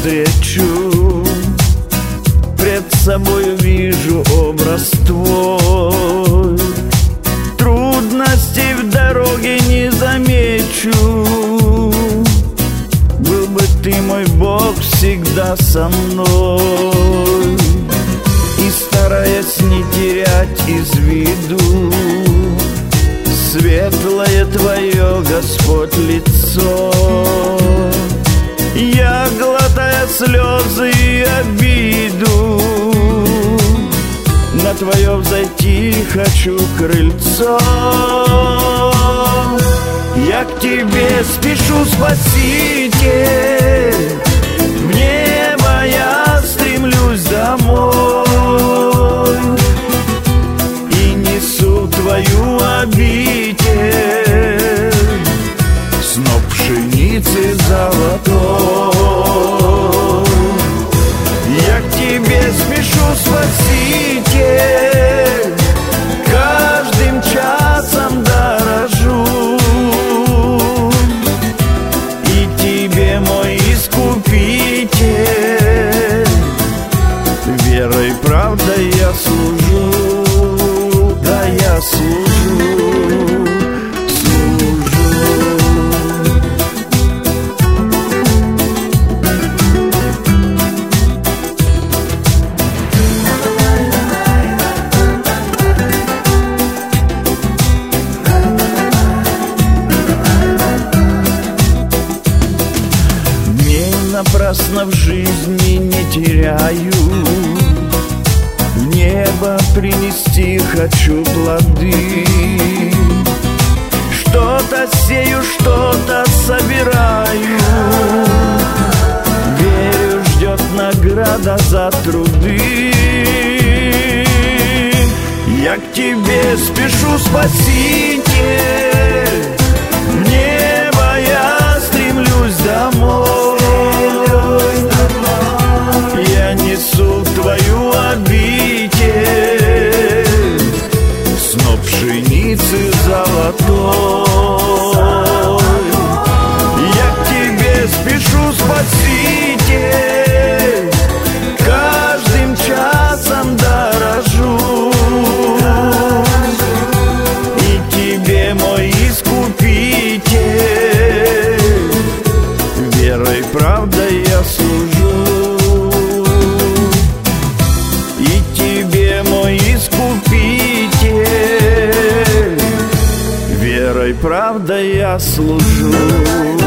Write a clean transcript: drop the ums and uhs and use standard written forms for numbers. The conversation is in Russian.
встречу, пред собой вижу образ твой. Трудностей в дороге не замечу. Был бы ты, мой Бог, всегда со мной. И стараясь не терять из виду светлое твое, Господь, лицо, я, глотая слезы и обиду, на твое взойти хочу крыльцо. Я к тебе спешу, Спаситель, в небо я стремлюсь домой и несу твою обитель, сноп пшеницы золотой. Я к тебе спешу, Спаситель, каждым часом дорожу, и тебе, мой Искупитель, верой, правдой я служу, да я служу. Напрасно в жизни не теряю, в небо принести хочу плоды. Что-то сею, что-то собираю, верю, ждет награда за труды. Я к тебе спешу, Спаситель, в небо я стремлюсь домой. Я несу твою обитель, сноп пшеницы золотой. Я к тебе спешу, Спаситель, каждым часом дорожу, и тебе, мой Искупитель, верой, правдой я служу. Верой, правдой я служу.